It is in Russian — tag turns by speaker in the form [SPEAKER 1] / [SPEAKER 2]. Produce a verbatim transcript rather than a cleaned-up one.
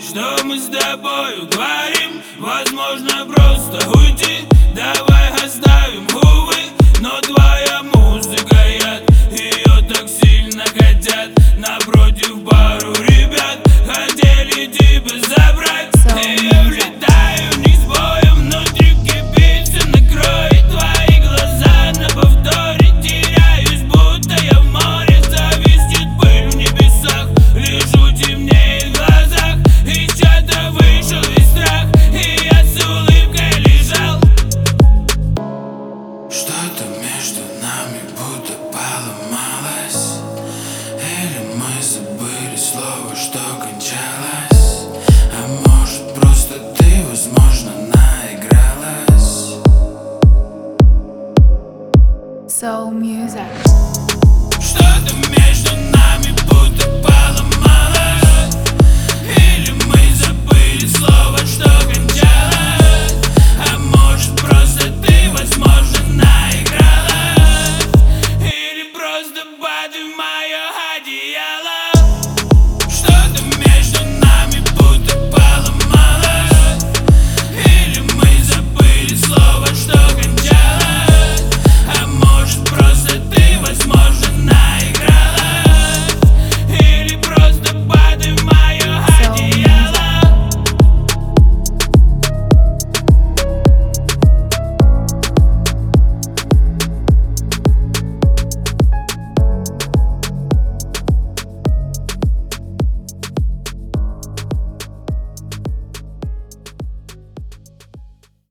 [SPEAKER 1] что мы с тобою говорим. Возможно просто уйти, давай оставим, увы. Но твоя музыка, яд, ее так сильно хотят. Напротив пару ребят хотели тебя забрать. И я влетаю вниз боем, внутри кипится, накроет твои глаза на повторе. Теряюсь, будто я в море, зависнет пыль в небесах. Лежу, темнеет в глазах, из чата вышел весь страх. И я с улыбкой лежал.
[SPEAKER 2] Что-то между нами будто поломалось, или мы забыли слово, что кончалось. А может просто ты, возможно,